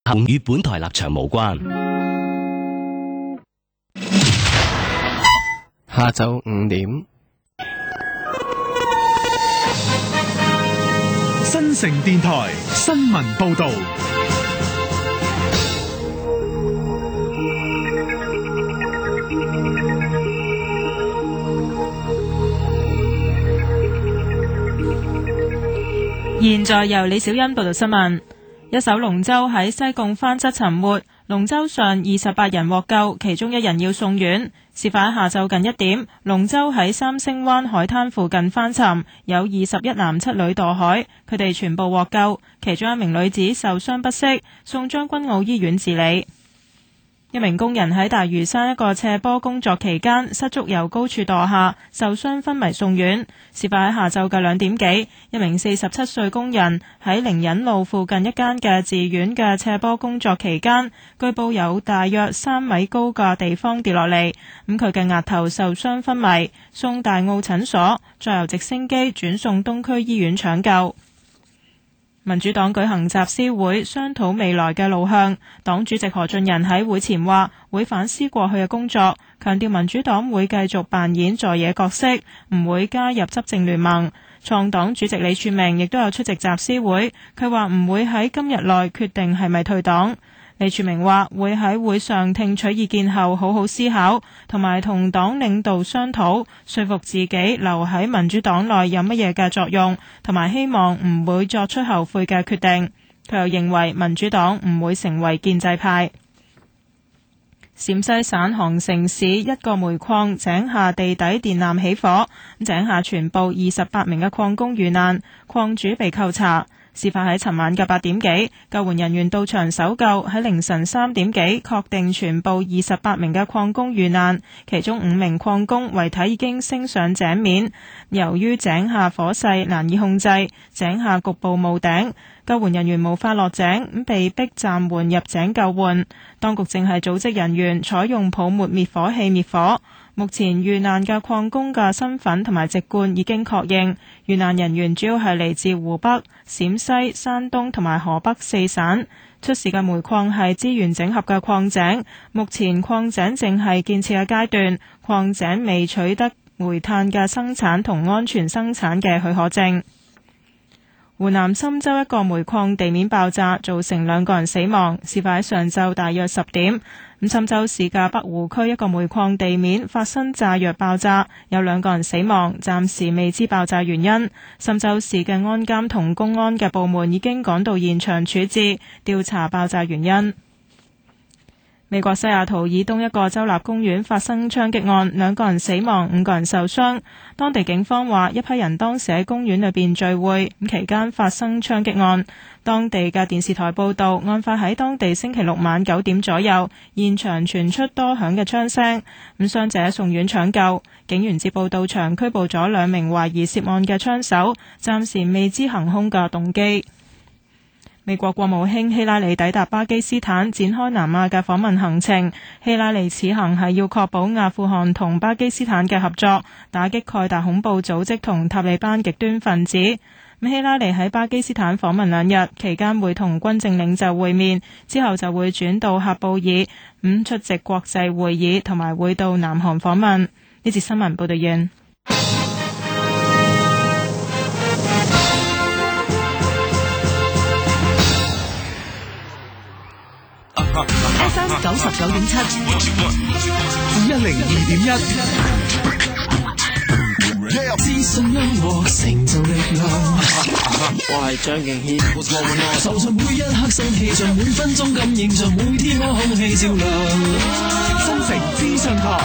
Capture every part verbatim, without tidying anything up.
與本台立場無關。 下晝五點， 新城電台新聞報道。 現在由李小欣報道新聞。一艘龍舟喺西貢翻側沉沒，龍舟上二十八人獲救，其中一人要送院。事發喺下晝近一點，龍舟喺三星灣海灘附近翻沉，有二十一男七女墮海，佢哋全部獲救，其中一名女子受傷不適，送將軍澳醫院治理。一名工人喺大嶼山一個斜坡工作期間失足由高處墮下，受傷昏迷送院。事發喺下晝嘅兩點幾，一名四十七歲工人喺靈隱路附近一間嘅寺院嘅斜坡工作期間，據報有大約三米高嘅地方跌落嚟，咁佢嘅額頭受傷昏迷，送大澳診所，再由直升機轉送東區醫院搶救。民主黨舉行集思會，商討未來嘅路向。黨主席何俊仁喺會前話，會反思過去嘅工作，強調民主黨會繼續扮演在野角色，唔會加入執政聯盟。創黨主席李柱銘亦都有出席集思會，佢話唔會喺今日內決定係咪退黨。李柱銘話會喺會上聽取意見後好好思考，同埋同黨領導商討，說服自己留喺民主黨內有乜嘢嘅作用，同埋希望唔會作出後悔嘅決定。佢又認為民主黨唔會成為建制派。陝西省杭城市一個煤礦井下地底電纜起火，井下全部二十八名嘅礦工遇難，礦主被扣查。事發喺尋晚嘅八點幾，救援人員到場搜救，喺凌晨三點幾確定全部二十八名嘅礦工遇難，其中五名礦工遺體已經升上井面。由於井下火勢難以控制，井下局部冒頂，救援人員無法落井，咁被逼暫緩入井救援。當局正係組織人員採用泡沫滅火器滅火。目前遇難嘅礦工嘅身份同埋籍貫已經確認，遇難人員主要係嚟自湖北、陝西、山東同埋河北四省。出事嘅煤礦係資源整合嘅礦井，目前礦井正係建設嘅階段，礦井未取得煤炭嘅生產同安全生產嘅許可證。湖南郴州一個煤礦地面爆炸，造成兩個人死亡，事發喺上晝大約十點。咁郴州市嘅北湖區一個煤礦地面發生炸藥爆炸，有兩個人死亡，暫時未知爆炸原因。郴州市嘅安監同公安嘅部門已經趕到現場處置，調查爆炸原因。美國西雅圖以東一個州立公園發生槍擊案，兩個人死亡，五個人受傷。當地警方話，一批人當時喺公園裏邊聚會，期間發生槍擊案。當地嘅電視台報道，案發喺當地星期六晚九點左右，現場傳出多響嘅槍聲，咁傷者送院搶救。警員接報到場，拘捕咗兩名懷疑涉案嘅槍手，暫時未知行兇嘅動機。美國國務卿希拉里抵達巴基斯坦，展開南亞嘅訪問行程。希拉里此行係要確保阿富汗同巴基斯坦嘅合作，打擊蓋達恐怖組織同塔利班極端分子。希拉里喺巴基斯坦訪問兩日，期間會同軍政領袖會面，之後就會轉到喀布爾，咁出席國際會議，同埋會到南韓訪問。呢節新聞報道完。 F M 九十九點七， 一零二點一。 資訊音樂成就力量。 我係張敬軒， 受盡每一刻生氣，像每分鐘感應，像每天我空氣照亮。 新城資訊台，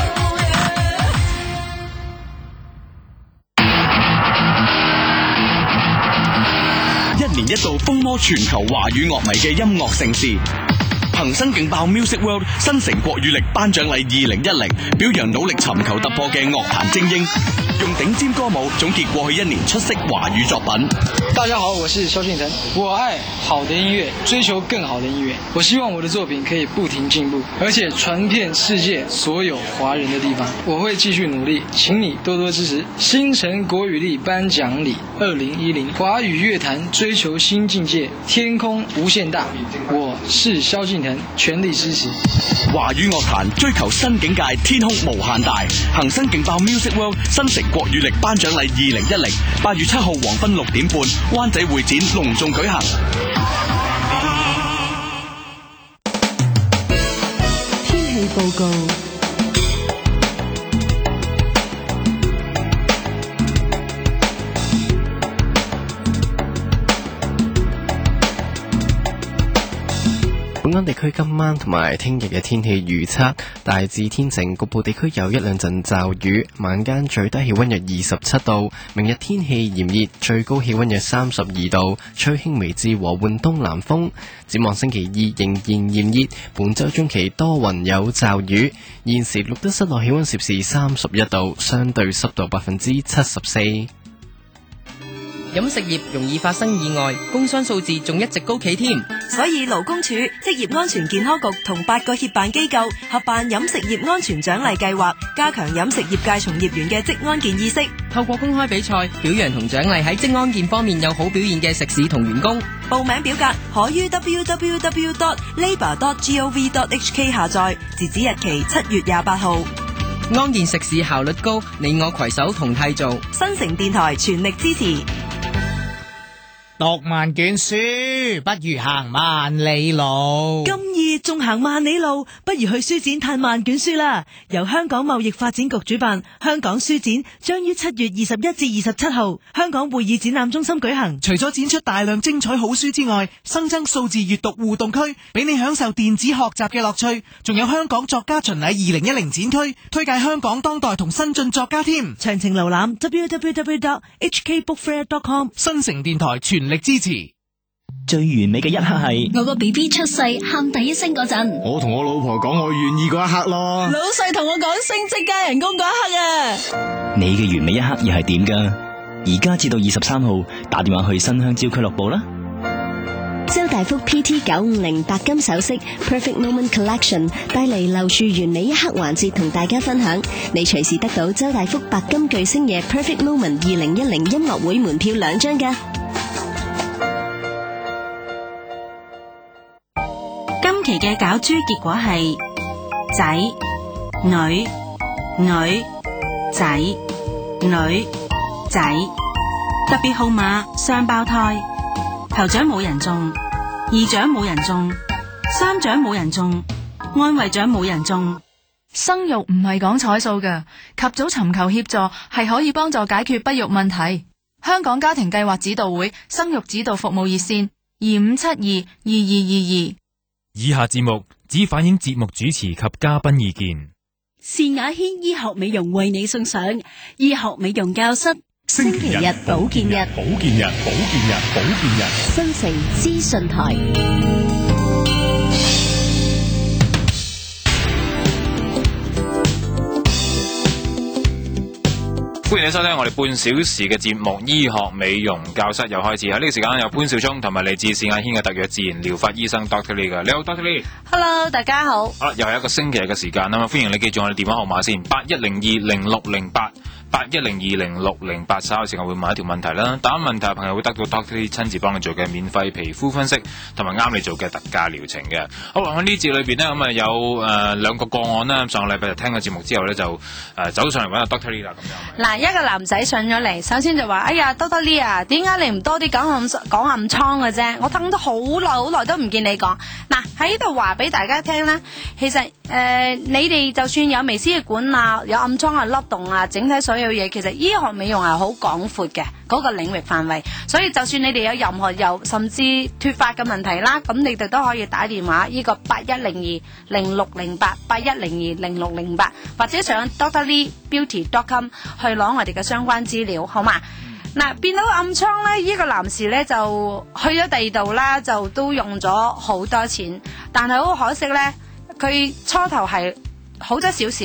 一年一度風靡全球華語樂迷嘅音樂盛事。恒生勁爆 Music World 新城國語力頒獎禮二零一零，表揚努力尋求突破嘅樂壇精英。 用頂尖歌舞總結過去一年出色華語作品。 大家好，我是蕭敬騰，我愛好的音樂，追求更好的音樂。我希望我的作品可以不停進步，而且傳遍世界所有華人的地方。我會繼續努力，請你多多支持星辰國語力頒獎禮二零一零華語樂壇追求新境界，天空無限大。我是蕭敬騰，全力支持。 華語樂壇追求新境界，天空無限大。恒生勁爆 Music World 新城國語力頒獎禮二零一零，八月七號黃昏六點半，灣仔會展隆重舉行。 天氣報告。 本港地區今晚同埋聽日嘅天氣預測，大致天晴，局部地區有一兩陣驟雨，晚間最低氣溫約二十七度。明日天氣炎熱，最高氣溫約三十二度，吹輕微至和緩東南風。展望星期二仍然炎熱，本周中期多雲有驟雨。現時錄得室內氣溫攝氏三十一度，相對濕度百分之七十四。 飲食業容易發生意外，工傷數字仲一直高企添。 所以勞工處、職業安全健康局同八個協辦機構合辦飲食業安全獎勵計劃，加強飲食業界從業員嘅職安健意識。 透過公開比賽，表揚同獎勵喺職安健方面有好表現嘅食肆同員工。 報名表格可於 double-u double-u double-u dot labour dot gov dot h k 下載，截止日期七月廿八號。 安健食肆效率高，你我攜手同締造。 新城電台全力支持。 讀萬卷書，不如行萬里路。 咁熱仲行萬里路，不如去書展嘆萬卷書啦！由香港貿易發展局主辦，香港書展將於七月二十一至二十七號香港會議展覽中心舉行。 除咗展出大量精彩好書之外，新增數字閱讀互動區，俾你享受電子學習嘅樂趣。仲有香港作家巡禮二零一零展區，推介香港當代同新晉作家添。 詳情瀏覽 double-u double-u double-u dot h k book fair dot com。 新城電台全力支持。 最完美嘅一刻係我個 B B 出世喊第一聲嗰陣， 我同我老婆講我願意嗰一刻咯。 老細同我講升職加人工嗰一刻啊！ 你嘅完美一刻又係點㗎？而家至到二十三號，打電話去新香蕉俱樂部啦。 周大福 P T 九五零白金首飾 Perfect Moment Collection 帶嚟留住完美一刻環節，同大家分享，你隨時得到周大福白金巨星夜 Perfect Moment 二零一零音樂會門票兩張㗎。 今期嘅攪珠結果係仔、女、女、仔、女、仔，特別號碼雙胞胎，頭獎冇人中，二獎冇人中，三獎冇人中，安慰獎冇人中。 生育唔係講彩數嘅，及早尋求協助係可以幫助解決不育問題。香港家庭計劃指導會生育指導服務熱線二五七二二二二二。 以下節目只反映節目主持及嘉賓意見。 善雅軒醫學美容為你送上醫學美容教室， 星期日保健日， 保健日，保健日，保健日， 新城資訊台。 歡迎你收聽我哋半小時嘅節目醫學美容教室，又開始。喺呢個時間有潘少聰同埋嚟自善雅軒嘅特約自然療法醫生 Doctor Lee 嘅。你好 Doctor Lee。 Hello， 大家好。 好啦，又係一個星期日嘅時間啦嘛，歡迎你記住我哋電話號碼先，八一零二零六零八。八一零二零六零八，稍後時間會問一條問題啦。答啱問題嘅朋友會得到 Doctor Lee 親自幫你做嘅免費皮膚分析，同埋啱你做嘅特價療程嘅。好，喺呢節裏邊呢，咁啊有誒兩個個案啦。上個禮拜就聽個節目之後呢，就誒、呃、走上嚟揾阿 Doctor Lee 啦。咁樣嗱，一個男仔上咗嚟，首先就話：哎呀 ，Doctor Lee 啊，點解你唔多啲講暗講暗瘡嘅啫？我等咗好耐好耐都唔見你講。嗱，喺呢度話俾大家聽啦，其實誒、呃、你哋就算有微絲血管啊，有暗瘡啊、凹洞啊，整體所有嘢，其實醫學美容係好廣闊嘅嗰個領域範圍，所以就算你哋有任何有甚至脫髮嘅問題啦，咁你哋都可以打電話呢個八一零二零六零八八一零二零六零八，或者上 Doctor Lee Beauty dot com 去攞我哋嘅相關資料，好嘛？嗱，變到暗瘡咧，呢、這個男士咧就去咗第二度啦，就都用咗好多錢，但係好可惜咧，佢初頭係好咗少少。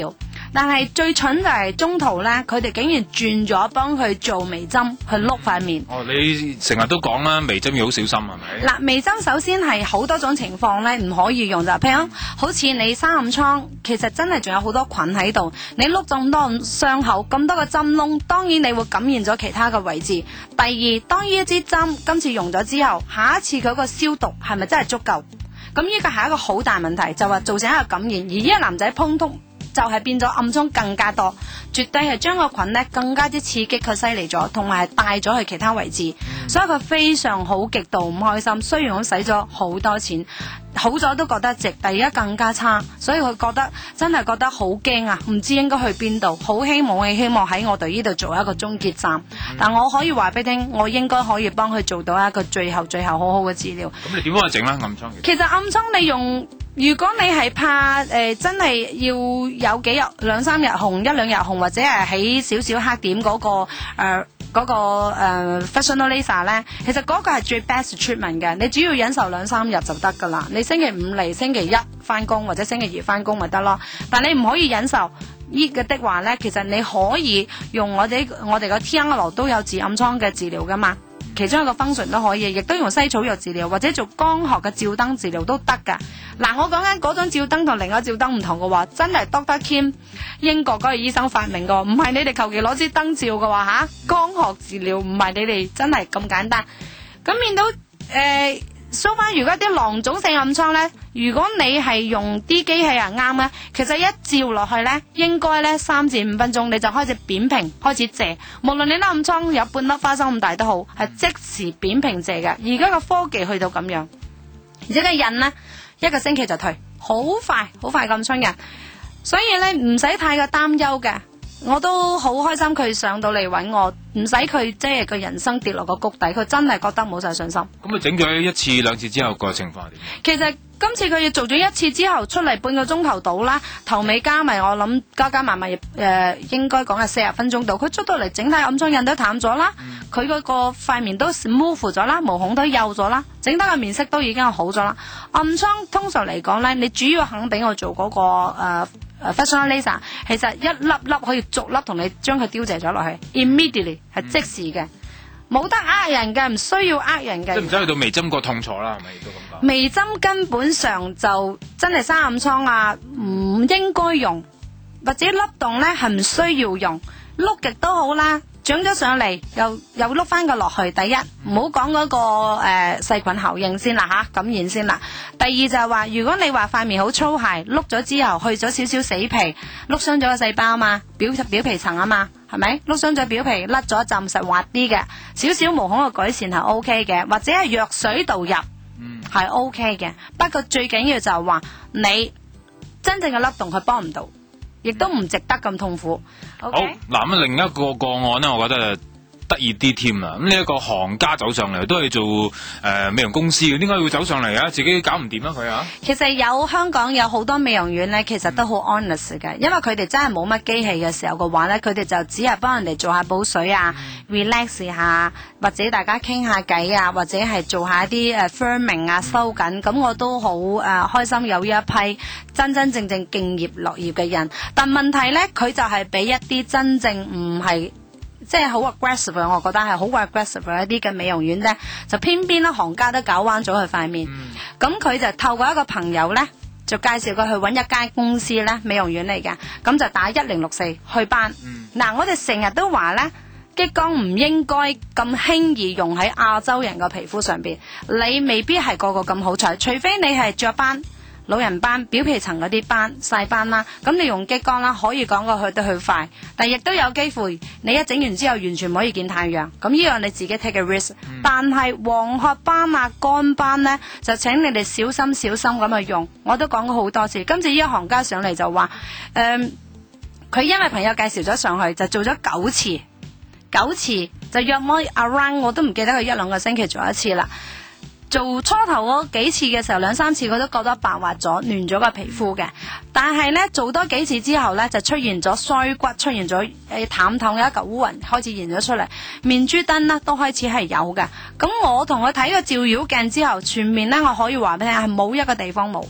但係最蠢就係中途咧，佢哋竟然轉咗幫佢做微針去碌塊面。 哦，你成日都講啦，微針要好小心係咪？ 嗱，微針首先係好多種情況咧唔可以用就，譬如好似你生暗瘡，其實真係仲有好多菌喺度，你碌咗咁多傷口，咁多個針窿，當然你會感染咗其他嘅位置。第二，當呢一支針今次用咗之後，下一次佢個消毒係咪真係足夠？咁呢個係一個好大問題，就話造成一個感染，而呢個男仔碰通就係變咗暗瘡更加多，絕對係將個菌咧更加之刺激佢犀利咗，同埋係帶咗去其他位置，嗯、所以佢非常好，極度唔開心。雖然我使咗好多錢，好咗都覺得值，但而家更加差，所以佢覺得真係覺得好驚啊！唔知應該去邊度，好希望希望喺我哋呢度做一個終結站。嗯、但我可以話俾你聽，我應該可以幫佢做到一個最後最後好好嘅治療。 咁你點幫佢整咧暗瘡？ 其實暗瘡你用。如果你係怕誒、呃、真係要有幾日兩三日紅一兩日紅，或者係起少少黑點嗰、嗰個誒嗰、呃嗰個誒 Facial Laser 咧，其實嗰個係最 best treatment 嘅，你只要忍受兩三日就得噶啦。你星期五嚟，星期一翻工或者星期二翻工咪得咯。但你唔可以忍受呢個的話咧，其實你可以用我哋我哋個 T N L 都有治暗瘡嘅治療噶嘛。其中一個 function 都可以，亦都用西草藥治療或者做光學嘅照燈治療都得噶。嗱，我講緊嗰種照燈同另外照燈唔同嘅話，真係 Doctor Kim 英國嗰個醫生發明嘅，唔係你哋求其攞支燈照嘅話吓，光學治療唔係你哋真係咁簡單。咁見到誒，so far如果啲囊腫性暗瘡咧，如果你係用啲機器人啱咧，其實一照落去咧，應該咧三至五分鐘你就開始扁平，開始謝。無論你粒暗瘡有半粒花生咁大都好，係即時扁平謝嘅。而家個科技去到咁樣，而且個印咧一個星期就退，好快好快咁出嘅。所以咧唔使太過擔憂嘅。我都好開心佢上到嚟揾我，唔使佢即係佢人生跌落個谷底，佢真係覺得冇晒信心。 咁佢整咗一次兩次之後個情況係點？ 其實今次佢要做咗一次之後出嚟半個鐘頭到啦，頭尾加埋我諗加加埋埋誒應該講係四十分鐘到，佢出到嚟整體暗瘡印都淡咗啦，佢嗰、嗯、個塊面都 smooth 咗啦，毛孔都幼咗啦，整體嘅面色都已經好咗啦。暗瘡通常嚟講咧，你主要肯俾我做嗰、那個誒。呃誒 Facial Laser 其實一粒粒可以逐粒同你將佢凋謝咗落去 ，immediately 係即時嘅，冇、嗯、得呃人嘅，唔需要呃人嘅。 即係唔使去到微針個痛楚啦，係咪都咁講？ 微針根本上就真係生暗瘡啊，唔應該用，或者凹洞咧係唔需要用，碌極都好啦。長咗上嚟，又又碌翻個落去。第一，唔好講嗰個誒細菌效應先啦吓，感染先啦。第二就係話，如果你話塊面好粗糙，碌咗之後去咗少少死皮，碌傷咗個細胞嘛，表表皮層啊嘛，係咪？碌傷咗表皮，甩咗一浸實滑啲嘅，少少毛孔嘅改善係 O K 嘅，或者係藥水導入，嗯，係 O K 嘅。不過最緊要就係話你真正嘅凹洞佢幫唔到。亦都唔值得咁痛苦。Okay? 好嗱，咁另一個個案呢，我覺得得意啲添啦。咁呢一個行家走上嚟，都係做誒、呃、美容公司嘅，點解會走上嚟啊？自己搞唔掂啊佢啊？ 其實有香港有好多美容院咧，其實都好 honest 嘅，因為佢哋真係冇乜機器嘅時候嘅話咧，佢哋就只係幫人哋做下補水啊、嗯、relax 下，或者大家傾下偈啊，或者係做下一啲誒 firming 啊、收緊。咁、嗯、我都好誒、呃、開心有呢一批真真正正敬業樂業嘅人。但問題咧，佢就係俾一啲真正唔係。即係好 aggressive， 我覺得係好 aggressive 一啲嘅美容院咧，就偏偏咧行家都搞彎咗佢塊面。咁、嗯、佢就透過一個朋友咧，就介紹佢去揾一間公司咧，美容院嚟嘅，咁就打一零六四去班。嗱、嗯，我哋成日都話咧，激光唔應該咁輕易用喺亞洲人嘅皮膚上邊，你未必係個個咁好彩，除非你係雀斑、老人斑、表皮層嗰啲斑、細斑啦，咁你用激光啦，可以講過去得去快，但亦都有機會你一整完之後完全唔可以見太陽，咁呢樣你自己 take a risk、嗯。但係黃褐斑啊、乾斑呢，就請你哋小心小心咁去用。我都講過好多次，今次呢一行家上嚟就話，誒、嗯，佢因為朋友介紹咗上去，就做咗九次，九次就約摸 around， 我都唔記得佢一兩個星期做一次啦。做初頭嗰幾次嘅時候，兩三次佢都覺得白滑咗、嫩咗個皮膚嘅。但係呢，做多幾次之後呢，就出現咗腮骨，出現咗誒淡淡嘅一嚿烏雲開始現咗出嚟，面珠燈呢都開始係有嘅。咁我同佢睇個照妖鏡之後，全面呢，我可以話俾你係冇一個地方冇，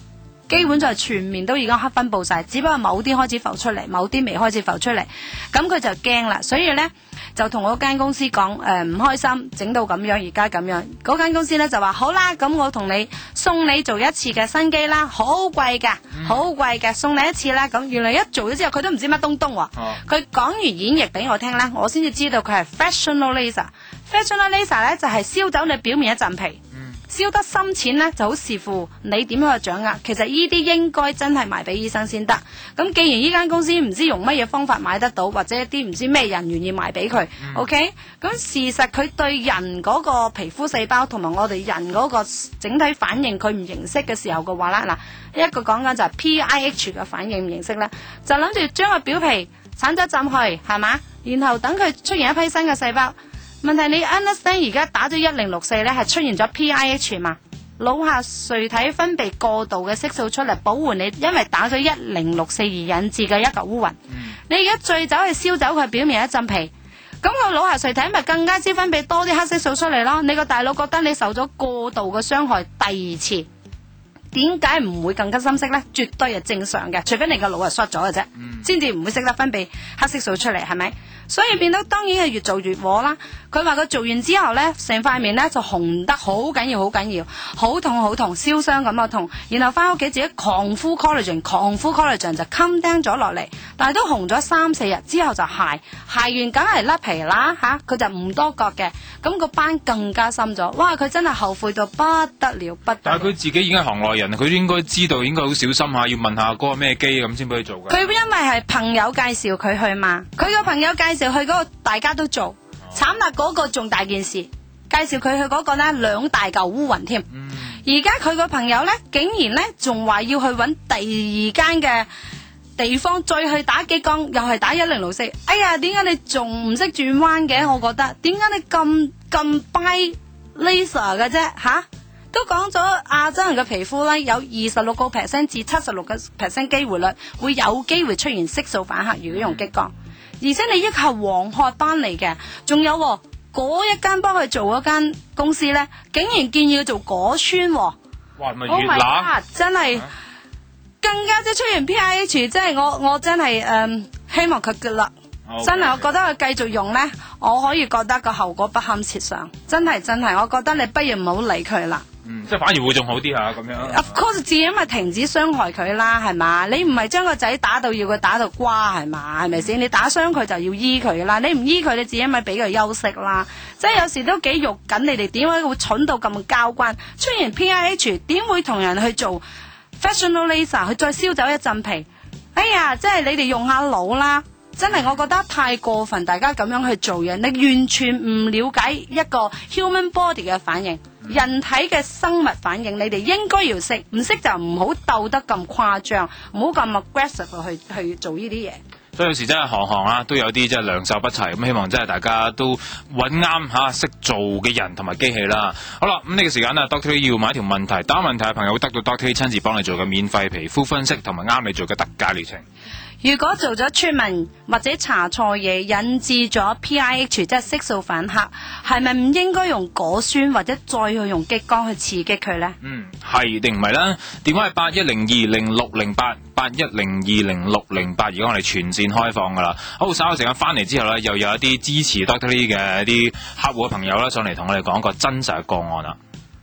基本上全面都已經黑分佈晒，只不過某啲開始浮出嚟，某啲未開始浮出嚟，咁佢就驚啦，所以呢，就同嗰間公司講誒唔開心，整到咁樣，而家咁樣，嗰間公司呢，就話好啦，咁我同你送你做一次嘅新機啦，好貴㗎，好貴㗎，送你一次啦。咁原來一做咗之後，佢都唔知乜東東喎，佢講完演繹俾我聽呢，我先至知道佢係 fractional laser。fractional laser 呢，就係燒走你表面一陣皮。燒得深淺呢，就好視乎你點樣去掌握。其實呢啲應該真係賣俾醫生先得。咁既然呢間公司唔知用乜嘢方法買得到，或者一啲唔知咩人願意賣俾佢、嗯、，OK？咁事實佢對人嗰個皮膚細胞同埋我哋人嗰個整體反應，佢唔認識嘅時候嘅話啦，嗱，一個講緊就係 P I H 嘅反應唔認識咧，就諗住將個表皮鏟咗浸去，係嘛？然後等佢出現一批新嘅細胞。問題你 understand 而家打咗一零六四咧，係出現咗 P I H 嘛？腦下垂體分泌過度嘅色素出嚟保護你，因為打咗一零六四而引致嘅一嚿烏雲。嗯、你而家醉酒去燒走佢表面一陣皮，咁個腦下垂體咪更加之分泌多啲黑色素出嚟咯？你個大腦覺得你受咗過度嘅傷害，第二次點解唔會更加深色呢？絕對係正常嘅，除非你個腦係衰咗嘅啫，先至唔會識得分泌黑色素出嚟，係咪？所以變到當然係越做越禍啦。佢話佢做完之後呢，成塊面呢就紅得好緊要，好緊要，好痛好痛，燒傷咁啊痛。然後翻屋企自己狂敷 collagen， 狂敷 collagen 就 come down 咗落嚟，但係都紅咗三四日之後就鞋，鞋完梗係甩皮啦吓，佢就唔多覺嘅，咁個斑更加深咗。哇！佢真係後悔到不得了，不得了。 但係佢自己已經係行內人，佢應該知道，應該好小心下，要問下嗰個咩機咁先俾佢做嘅。 佢因為係朋友介紹佢去嘛，佢個朋友介紹去嗰個大家都做。慘啦！嗰個仲大件事，介紹佢去嗰個呢兩大嚿烏雲添。而家佢個朋友呢，竟然呢仲話要去揾第二間嘅地方再去打激光，又係打一零六四。哎呀，點解你仲唔識轉彎嘅？我覺得點解你咁咁 buy laser 嘅啫？吓，都講咗亞洲人嘅皮膚呢，有二十六個 percent 至七十六個 percent 機會率會有機會出現色素反黑，如果用激光。而且你一係黃褐斑嚟嘅，仲有嗰一間幫佢做嗰間公司呢，竟然建議佢做果酸。哇， 咪越冷、 oh、真係、啊、更加即係出現 P I H， 即係我我真係誒、嗯、希望佢嘅啦。Okay. 真係我覺得佢繼續用呢，我可以覺得個後果不堪設想。真係真係，我覺得你不如唔好理佢啦。 嗯，即係反而會仲好啲吓咁樣。 Of course， 自己咪停止傷害佢啦，係嘛？你唔係將個仔打到要佢打到瓜，係嘛？係咪先？你打傷佢就要醫佢啦，你唔醫佢，你自己咪俾佢休息啦。即係有時都幾肉緊，你哋點解會蠢到咁交關？出現 P I H， 點會同人去做 fractional laser 去再燒走一陣皮？哎呀，即係你哋用下腦啦！真係我覺得太過分，大家咁樣去做嘢，你完全唔了解一個 human body 嘅反應。人體嘅生物反應，你哋應該要識，唔識就唔好鬥得咁誇張，唔好咁 aggressive 去去做呢啲嘢。 所以有時真係行行啊，都有啲即係良莠不齊，咁希望真係大家都揾啱嚇識做嘅人同埋機器啦。好啦，咁呢個時間啊 ，Doctor Lee 要問一條問題，答問題嘅朋友會得到 Doctor Lee 親自幫你做嘅免費皮膚分析同埋啱你做嘅特價療程。 如果做咗出問或者查錯嘢，引致咗 P I H 即係色素反黑，係咪唔應該用果酸或者再去用激光去刺激佢呢？ 嗯，係定唔係啦？電話係八一零二零六零八八一零二零六零八，而家我哋全線開放噶啦。好，稍後時間翻嚟之後呢，又有一啲支持 Doctor Lee 嘅一啲客戶嘅朋友啦，上嚟同我哋講一個真實嘅個案啦。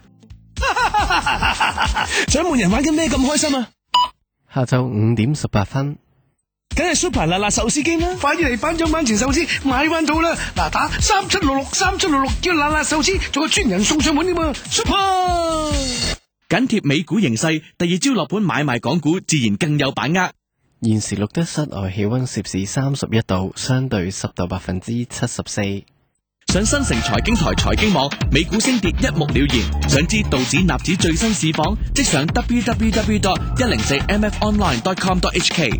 掌門人玩緊咩咁開心啊？ 下晝五點十八分。 梗係 Super 辣辣壽司機啦！快啲嚟頒獎版前壽司買翻到啦！嗱，打三七六六三七六六叫辣辣壽司，仲有專人送上門添嘛 ！Super 緊貼美股形勢，第二朝落盤買賣港股，自然更有把握。 現時錄得室外氣溫攝氏三十一度，相對濕度百分之七十四。 上新城財經台財經網，美股升跌一目了然。想知道指納指最新市況，即上 w w w dot 一零四 m f online dot com dot h k。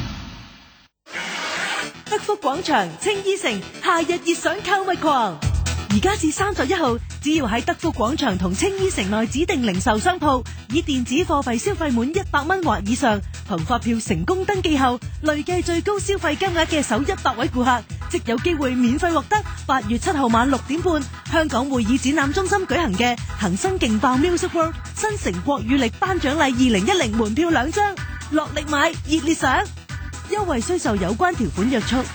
德福廣場青衣城夏日熱賞購物狂，而家至三十一號，只要喺德福廣場同青衣城內指定零售商鋪，以電子貨幣消費滿一百蚊或以上，憑發票成功登記後，累計最高消費金額嘅首一百位顧客， 即有機會免費獲得八月七號晚六點半香港會議展覽中心舉行嘅恒生勁爆 Music World 新城國語力頒獎禮二零一零門票兩張，落力買，熱烈賞，優惠需受有關條款約束。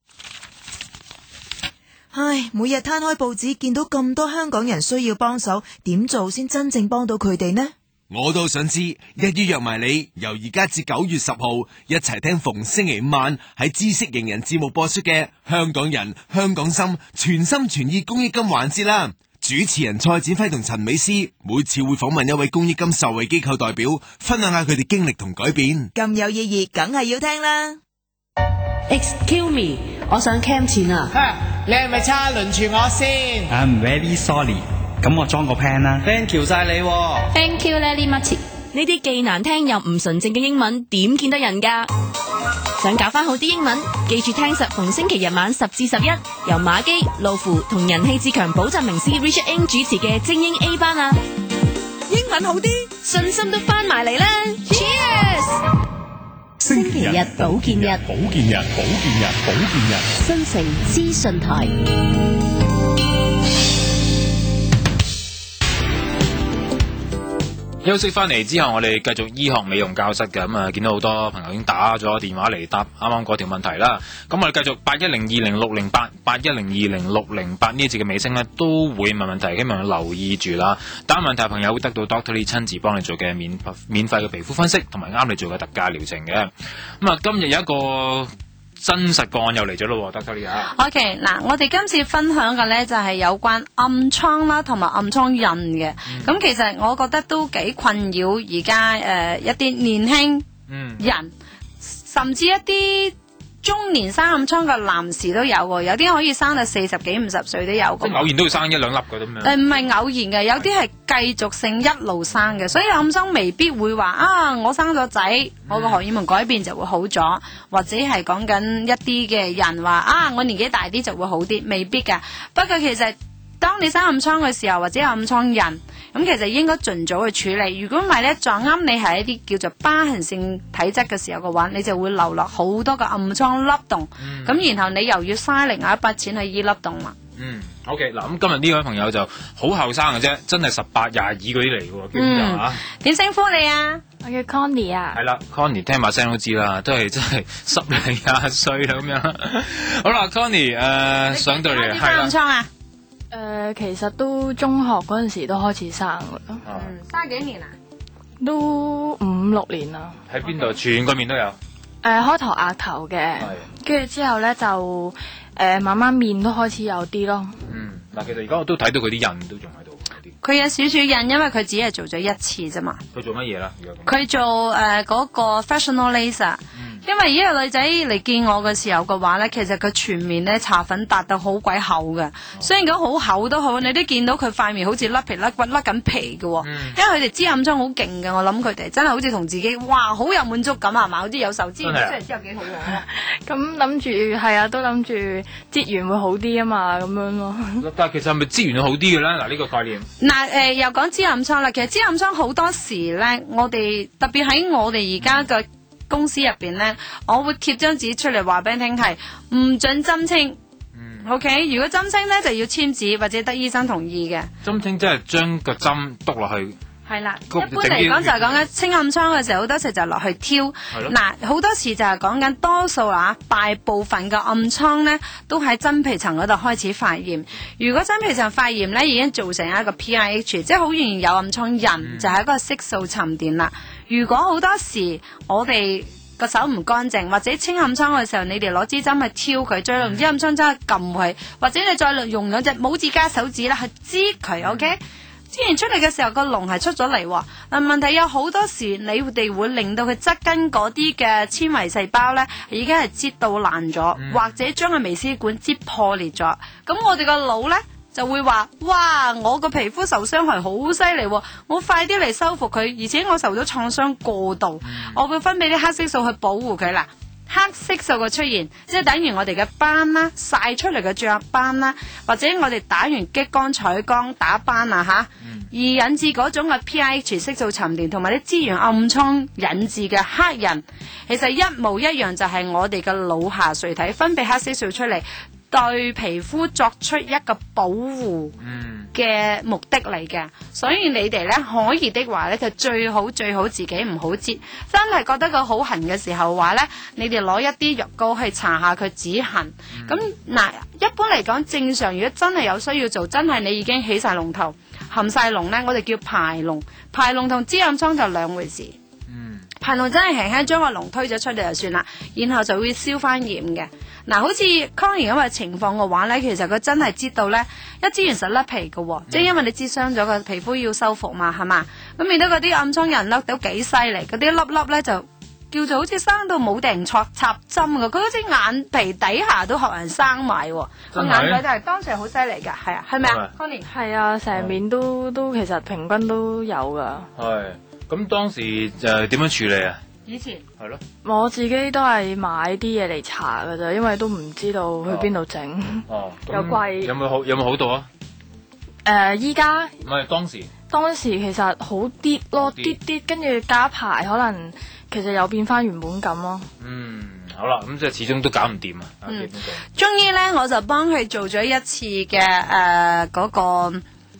唉，每日攤開報紙見到咁多香港人需要幫手，點做先真正幫到佢哋呢？ 我都想知，一於約埋你，由而家至九月十號，一齊聽逢星期五晚喺知識型人節目播出嘅香港人香港心全心全意公益金環節啦。主持人蔡展輝同陳美詩每次會訪問一位公益金受惠機構代表，分享下佢哋經歷同改變。 咁有意義，梗係要聽啦。 Excuse me， 我想 cam 錢啊。 你係咪差輪住我先 ？I'm very sorry。咁我裝個 plan 啦。 Thank you 晒你。 Thank you very much。呢啲既難聽又唔純正嘅英文，點見得人㗎？想搞翻好啲英文，記住聽實逢星期日晚十至十一，由馬基、路符同人氣自強補習名師 Richard Ng 主持嘅精英 A 班啊！英文好啲，信心都翻埋嚟啦 ！Cheers！ 星期日保健日， 保健日，保健日，保健日， 新城資訊台。 休息翻嚟之後，我哋繼續醫學美容教室嘅，咁啊，見到好多朋友已經打咗電話嚟答啱啱嗰條問題啦。咁我哋繼續八一零二零六零八八一零二零六零八呢一節嘅尾聲呢，都會問問題，希望留意住啦。答問題嘅朋友會得到 Doctor Lee 親自幫你做嘅免免費嘅皮膚分析，同埋啱你做嘅特價療程嘅。咁啊，今日有一個真實個案又嚟咗咯，Doctor Lee啊。 OK， 嗱，我哋今次分享嘅呢就係有關暗瘡啦，同埋暗瘡印嘅。咁、嗯、其實我覺得都幾困擾而家誒一啲年輕人，嗯、甚至一啲中年生暗瘡嘅男士都有喎，有啲可以生到四十幾五十歲都有。 即係偶然都會生一兩粒嘅咁樣。 誒唔係偶然嘅，有啲係繼續性一路生嘅，所以暗瘡未必會話啊，我生咗仔，我個荷爾蒙改變就會好咗，或者係講緊一啲嘅人話啊，我年紀大啲就會好啲，未必㗎。不過其實當你生暗瘡嘅時候，或者有暗瘡印，咁其實應該盡早去處理。如果唔係咧，撞啱你係一啲叫做疤痕性體質嘅時候嘅話，你就會留落好多個暗瘡凹洞。咁、嗯、然後你又要嘥另外一筆錢去醫凹洞啦。 嗯 ，OK 嗱，咁今日呢位朋友就好後生嘅啫，真係十八廿二嗰啲嚟嘅喎，叫咩啊？ 點稱呼你啊？ 我叫 Connie 啊。 係啦 ，Connie 聽把聲都知啦，都係真係十零廿歲啦咁樣。好啦 ，Connie 誒、呃，上到嚟係啦。 暗瘡啊？ 誒、呃，其實都中學嗰陣時都開始生噶啦。 嗯，生幾年啊？ 都五六年啦。 喺邊度？全個面都有。誒、 呃，開頭額頭嘅，跟住之後咧就誒、呃、慢慢面都開始有啲咯。 嗯，嗱，其實而家我都睇到佢啲印都仲喺度。 佢有少少印，因為佢只係做咗一次啫嘛。 佢做乜嘢啦？ 佢做誒嗰、呃那個 fractional laser。因為呢個女仔嚟見我嘅時候嘅話咧，其實佢全面咧搽粉達到好鬼厚嘅，雖然講好厚都好，你都見到佢塊面好似甩皮甩骨甩緊皮嘅、嗯，因為佢哋知暗瘡好勁嘅，我諗佢哋真係好似同自己哇好有滿足感係嘛，好似有受之，出嚟之後幾好喎。 咁諗住係啊，都諗住資源會好啲啊嘛，咁樣咯。 但係其實係咪資源好啲嘅咧？嗱，呢個概念。 嗱誒、呃，又講知暗瘡啦，其實知暗瘡好多時咧，我哋特別喺我哋而家嘅公司入邊咧，我會貼張紙出嚟話俾你聽，係唔准針清。嗯。O K， 如果針清咧，就要簽紙或者得醫生同意嘅。 針清即係將個針篤落去。 係啦，一般嚟講就係講緊清暗瘡嘅時候，好多時就落去挑。嗱，好多時就係講緊多數啊，大部分嘅暗瘡咧都喺真皮層嗰度開始發炎。如果真皮層發炎咧，已經造成一個 P I H， 即係好容易有暗瘡印，嗯、就係、是、一個色素沉澱啦。如果好多時我哋個手唔乾淨，或者清暗瘡嘅時候，你哋攞支針去挑佢，再用支暗瘡針去撳佢，或者你再用兩隻拇指加手指啦去擠佢 ，OK？擠完出嚟嘅時候，個膿係出咗嚟喎。嗱，問題有好多時，你哋會令到佢側根嗰啲嘅纖維細胞咧，已經係擠到爛咗、嗯，或者將個微絲管擠破裂咗。咁我哋個腦咧就會話：哇！我個皮膚受傷係好犀利，我快啲嚟修復佢，而且我受咗創傷過度，嗯、我會分泌啲黑色素去保護佢啦。黑色素嘅出現，即係等於我哋嘅斑啦，曬出嚟嘅雀斑啦，或者我哋打完激光、彩光打斑啊吓， 而引致嗰種嘅 pH 色素沉澱同埋啲資源暗瘡引致嘅黑人，其實一模一樣，就係我哋嘅腦下垂體分泌黑色素出嚟，對皮膚作出一個保護嘅目的嚟嘅。所以你哋咧可以的話咧，就最好最好自己唔好擠，真係覺得佢好痕嘅時候話咧，你哋攞一啲藥膏去搽下佢止痕。咁嗱、嗯，一般嚟講正常，如果真係有需要做，真係你已經起晒龍頭含晒龍咧，我哋叫排龍。排龍同擠暗瘡就兩回事。嗯，排龍真係輕輕將個龍推咗出嚟就算啦，然後就會消翻炎嘅。嗱，好似 Connie 咁嘅情況嘅話咧，其實佢真係知道咧，一擠完實甩皮嘅喎，即係因為你擠傷咗個皮膚要修復嘛，係嘛？咁見到嗰啲暗瘡人甩到幾犀利，嗰啲粒粒咧就叫做好似生到冇定插插針嘅，佢好似眼皮底下都學人生埋喎，個眼底係當時係好犀利㗎，係啊，係咪啊 Connie？ 係啊，成面都都其實平均都有㗎。 係，咁當時就點樣處理啊？ 以前係咯， 我自己都係買啲嘢嚟搽㗎咋，因為都唔知道去邊度整。 哦， 又貴。 有冇好有冇好到啊？ 誒，依家唔係當時。當時其實好啲咯，啲啲，跟住加排可能其實又變翻原本咁咯。 嗯，好啦，咁即係始終都搞唔掂啊。 嗯，終於咧我就幫佢做咗一次嘅誒嗰個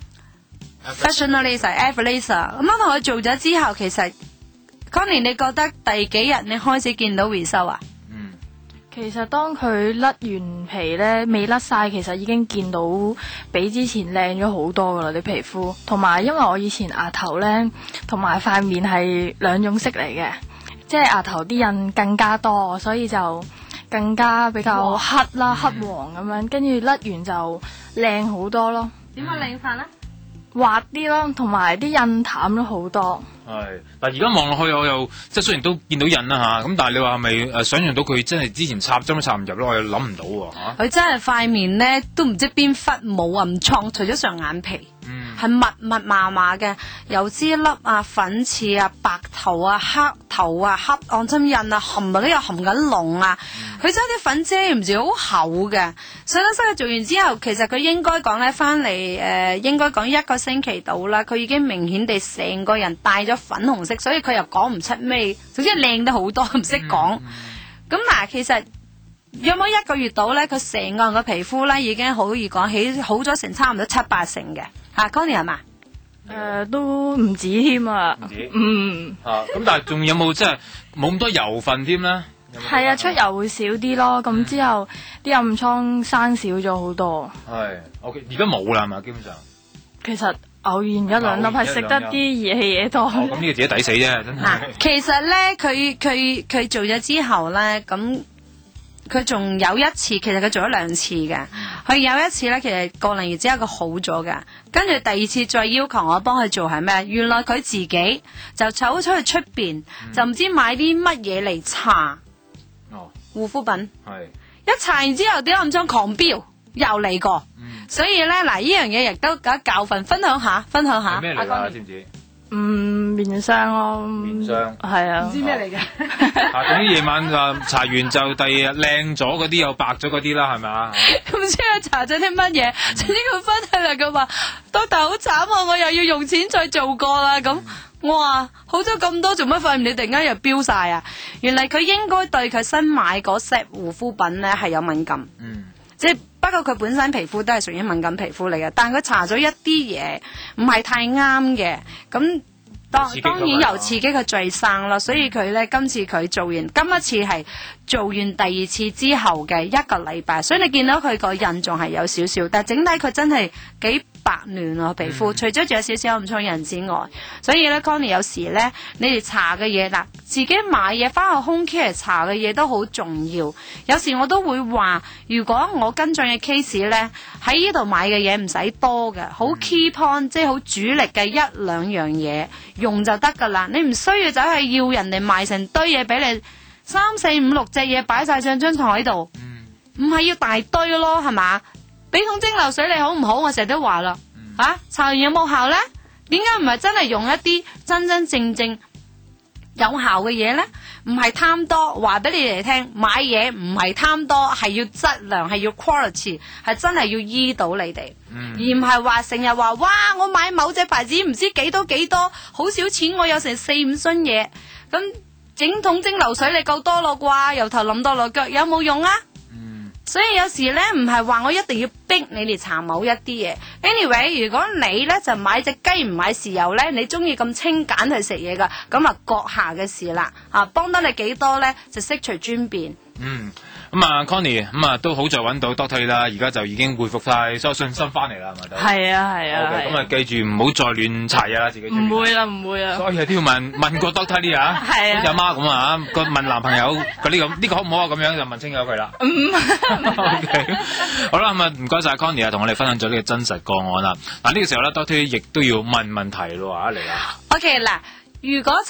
facial laser F laser，咁我同佢做咗之後，其實。Connie，你覺得第幾日你開始見到回收啊？ 嗯，其實當佢甩完皮咧，未甩晒，其實已經見到比之前靚咗好多噶啦啲皮膚，同埋因為我以前額頭咧，同埋塊面係兩種色嚟嘅，即係額頭啲印更加多，所以就更加比較黑啦，黑黃咁樣，跟住甩完就靚好多咯。 點樣靚法咧？ 滑啲咯，同埋啲印淡咗好多。 係，但而家望落去，我又即係雖然都見到印啦吓，咁但係你話係咪誒想象到佢真係之前插針都插唔入咯？我又諗唔到喎吓。佢真係塊面咧都唔知邊忽冇暗瘡，除咗上眼皮，係、嗯、密密麻麻嘅，油脂粒啊、粉刺啊、白頭啊、黑頭啊、黑暗針印啊，含埋都有含緊膿啊。佢將啲粉遮唔住，好厚嘅。所以咧，所以做完之後，其實佢應該講咧翻嚟誒，應該講一個星期到啦，佢已經明顯地成個人帶咗粉紅色，所以佢又講唔出咩，總之靚得好多，唔識講。咁嗱，其實有冇一個月到咧，佢成個人嘅皮膚咧已經可以講起好咗成差唔多七八成嘅。吓 Connie 係嘛？ 誒、呃，都唔止添啊。唔止。嗯。 吓、啊，咁但係仲有冇即係冇咁多油分添咧？ 係啊，出油會少啲咯，咁、嗯、之後啲暗瘡生少咗好多。 係，OK，而家冇啦係嘛，基本上。 其實偶然一兩粒係食得啲熱氣嘢多。 咁呢個自己抵死啫，真係。 嗱，其實咧，佢佢佢做咗之後咧，咁佢仲有一次，其實佢做咗兩次嘅。佢、嗯、有一次咧，其實個零月之後佢好咗嘅，跟住第二次再要求我幫佢做係咩？原來佢自己就走出去出邊、嗯，就唔知買啲乜嘢嚟搽。哦，護膚品係一搽完之後啲暗瘡狂飆，又嚟過、嗯，所以咧嗱，呢樣嘢亦都有教訓，分享下，分享下。 咩嚟噶？知唔知？ 嗯，面霜咯。面霜係啊。唔知咩嚟嘅。 啊，總之夜晚啊搽完就第二日靚咗嗰啲又白咗嗰啲啦，係咪啊？ 唔知佢搽咗啲乜嘢？總之佢分享嚟佢話，到頭好慘啊！我又要用錢再做過啦咁。我話好咗咁多，做乜塊面你突然間又飆晒啊？原嚟佢應該對佢新買嗰 set 護膚品咧係有敏感，嗯，即係不過佢本身皮膚都係屬於敏感皮膚嚟嘅，但係佢搽咗一啲嘢唔係太啱嘅，咁當當然又刺激佢再生啦，所以佢咧今次佢做完，今一次係做完第二次之後嘅一個禮拜，所以你見到佢個印仲係有少少，但係整體佢真係幾白嫩啊皮膚，除咗仲有少少暗瘡印之外，所以咧 Connie 有時咧你哋搽嘅嘢嗱，自己買嘢翻去 home care 搽嘅嘢都好重要。有時我都會話，如果我跟進嘅 case 咧喺呢度買嘅嘢唔使多嘅，好 key point 即係好主力嘅一兩樣嘢用就得噶啦，你唔需要走去要人哋賣成堆嘢俾你，三四五六隻嘢擺晒上張台喺度，唔係要大堆咯，係嘛？俾桶蒸餾水你好唔好？我成日都話啦，吓、嗯、搽完有冇效咧？點解唔係真係用一啲真真正正有效嘅嘢呢，唔係貪多，話俾你哋聽，買嘢唔係貪多，係要質量，係要 quality， 係真係要醫到你哋，嗯、而唔係話成日話哇，我買某隻牌子唔知幾多幾多，好少錢，我有成四五箱嘢，咁整桶蒸餾水你夠多咯啩，由頭淋到落腳，有冇用啊？所以有時咧唔係話我一定要逼你哋搽某一啲嘢。Anyway， 如果你咧就買隻雞唔買豉油咧，你中意咁清簡去食嘢噶，咁啊閣下嘅事啦。啊，幫得你幾多咧就悉隨尊便。 嗯。咁啊 Connie 咁啊都好在揾到 Doctor 啦，而家就已經恢復晒所有信心翻嚟啦，係咪？ 係啊係啊。 咁啊記住唔好再亂搽嘢啦，自己。 唔會啦唔會啦。 所以都要問問過 Doctor 呢啊， 係啊。 好似阿媽咁啊，個問男朋友個呢個呢個好唔好啊？咁樣就問清楚佢啦。OK， 好啦，咁啊唔該晒 Connie 啊，同我哋分享咗呢個真實個案啦。嗱呢個時候咧 Doctor 亦都要問問題咯，啊嚟啦。 OK 嗱。如果